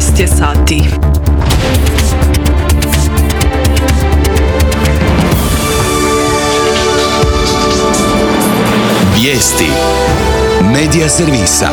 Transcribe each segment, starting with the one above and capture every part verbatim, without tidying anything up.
jedanaest je sati. Vijesti Medija servisa.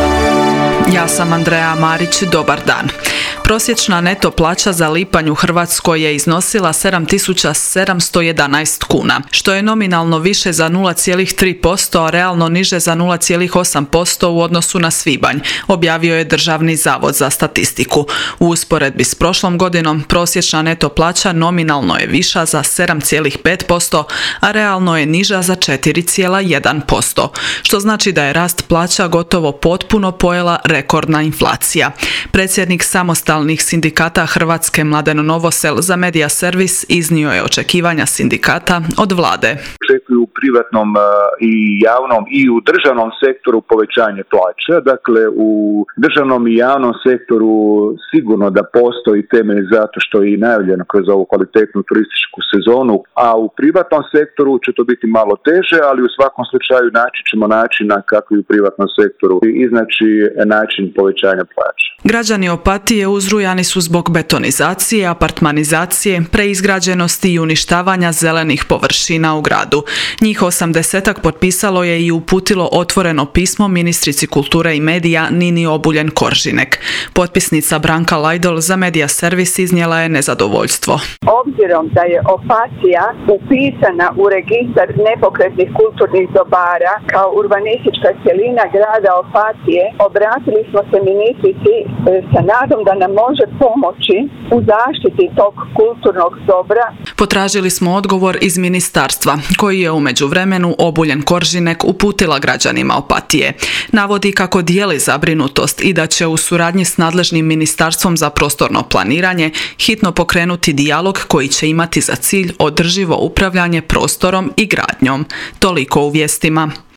Ja sam Andreja Marić, dobar dan. Prosječna neto plaća za lipanj u Hrvatskoj je iznosila sedam tisuća sedamsto jedanaest kuna, što je nominalno više za nula zarez tri posto, a realno niže za nula zarez osam posto u odnosu na svibanj, objavio je Državni zavod za statistiku. U usporedbi s prošlom godinom prosječna neto plaća nominalno je viša za sedam zarez pet posto, a realno je niža za četiri zarez jedan posto, što znači da je rast plaća gotovo potpuno pojela rekordna inflacija. Predsjednik samostalnih sindikata Hrvatske Mladen Novosel za Medija servis iznio je očekivanja sindikata od vlade. Očekuju u privatnom i javnom i u državnom sektoru povećanje plaća. Dakle, u državnom i javnom sektoru sigurno da postoji temelj zato što je i najavljeno kroz ovu kvalitetnu turističku sezonu, a u privatnom sektoru će to biti malo teže, ali u svakom slučaju naći ćemo načina kako i u privatnom sektoru iznaći način povećanja plaća. Građani Opatije uzrujani su zbog betonizacije, apartmanizacije, preizgrađenosti i uništavanja zelenih površina u gradu. Njih osamdesetak potpisalo je i uputilo otvoreno pismo ministrici kulture i medija Nini Obuljen Koržinek. Potpisnica Branka Lajdol za Medija servis iznijela je nezadovoljstvo. Obzirom da je Opatija upisana u registar nepokretnih kulturnih dobara kao urbanistička cjelina grada Opatije, obratili smo se ministrici sa nadom da nam može pomoći u zaštiti tog kulturnog dobra. Potražili smo odgovor iz ministarstva, koji je u međuvremenu Obuljen Koržinek uputila građanima Opatije. Navodi kako dijeli zabrinutost i da će u suradnji s nadležnim ministarstvom za prostorno planiranje hitno pokrenuti dijalog koji će imati za cilj održivo upravljanje prostorom i gradnjom. Toliko u vijestima.